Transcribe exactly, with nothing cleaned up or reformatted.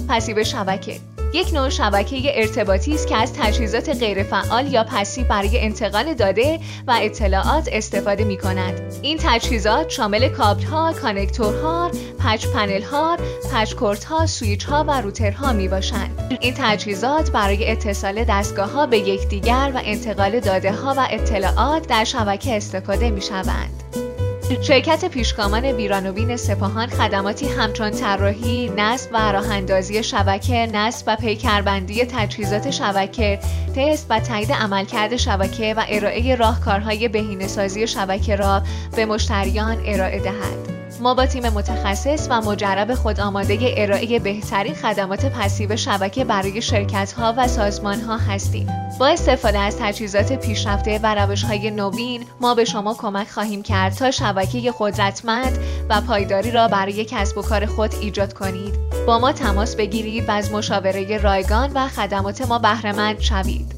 پسیو شبکه یک نوع شبکه ارتباطی است که از تجهیزات غیرفعال یا پسیو برای انتقال داده و اطلاعات استفاده می‌کند. این تجهیزات شامل کابل‌ها، کانکتورها، پچ پنل‌ها، پچ کردها، سوئیچ‌ها و روترها میباشند. این تجهیزات برای اتصال دستگاه‌ها به یکدیگر و انتقال داده‌ها و اطلاعات در شبکه استفاده می‌شوند. شرکت پیشگامان ویرانوین سپاهان خدماتی همچون طراحی، نصب و راه‌اندازی شبکه، نصب و پیکربندی تجهیزات شبکه، تست و تایید عملکرد شبکه و ارائه راهکارهای بهینه‌سازی شبکه را به مشتریان ارائه دهد. ما با تیم متخصص و مجرب خود آماده ارائه بهترین خدمات پسیو شبکه برای شرکت‌ها و سازمان‌ها هستیم. با استفاده از تجهیزات پیشرفته و روش‌های نوین، ما به شما کمک خواهیم کرد تا شبکه قدرتمند و پایداری را برای کسب و کار خود ایجاد کنید. با ما تماس بگیرید و از مشاوره رایگان و خدمات ما بهره مند شوید.